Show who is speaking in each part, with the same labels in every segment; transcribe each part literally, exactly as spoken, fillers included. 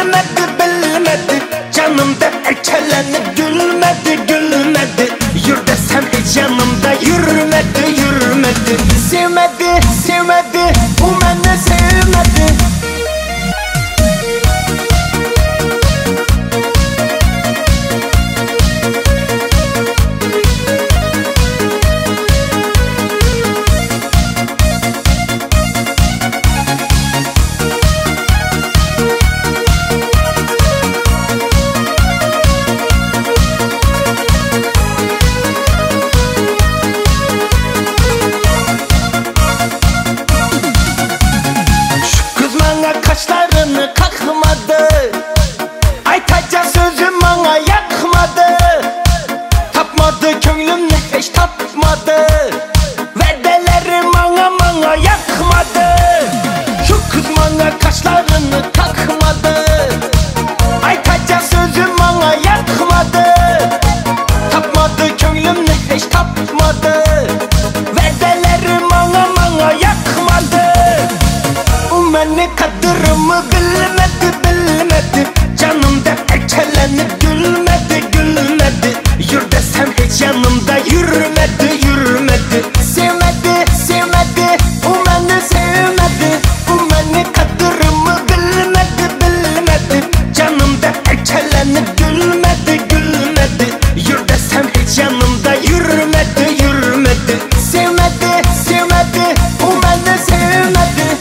Speaker 1: bilmedi bilmedi. Canımda erkelenip gülmedi gülmedi. Yür desem hiç yanımda yürümedi yürümedi. Sevmedi sevmedi, o beni sevmedi. Kaşlarını kakmadı, aytacak sözüm bana yakmadı. Tapmadı könlümü hiç tapmadı, vedelerim bana bana yakmadı. Şu kız bana kaşlarını kakmadı, aytacak sözüm bana yakmadı. Tapmadı könlümü hiç tapmadı, vedelerim bana bana yakmadı. Beni kadırımı bilmedi bilmedi. Canımda erkelenip gülmedi gülmedi. Yür desem hiç yanımda yürümedi yürümedi. Sevmedi sevmedi, o beni sevmedi. O beni kadırımı bilmedi bilmedi. Canımda erkelenip gülmedi gülmedi. Yür desem hiç yanımda yürümedi yürümedi. Sevmedi sevmedi, o beni sevmedi.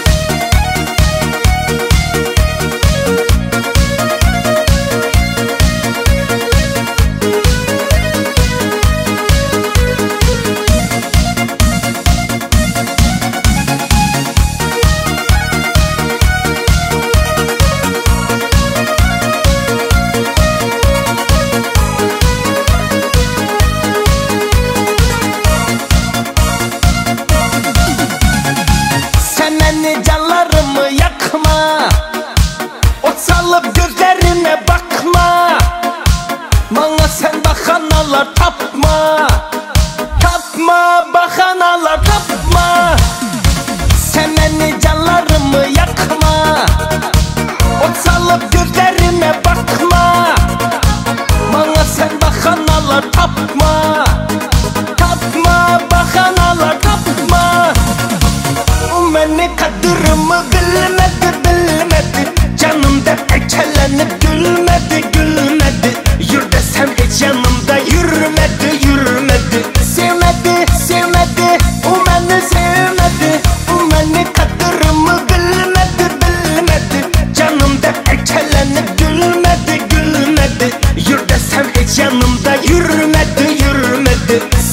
Speaker 1: Canlarımı yakma, ot salıp gözlerime bakma. Bana sen bahanalar tapma, tapma bahanalar tapma. Sen beni canlarımı yakma, ot salıp gözlerime bakma. Bana sen bahanalar tapma, tapma bahanalar tapma. Beni kadırımı bilmedi bilmedi. Canımda erkelenip gülmedi gülmedi. Yür desem hiç yanımda yürümedi yürümedi. Sevmedi sevmedi, o beni sevmedi. O beni kadırımı bilmedi bilmedi. Canımda erkelenip gülmedi gülmedi. Yür desem hiç yanımda yürümedi yürümedi.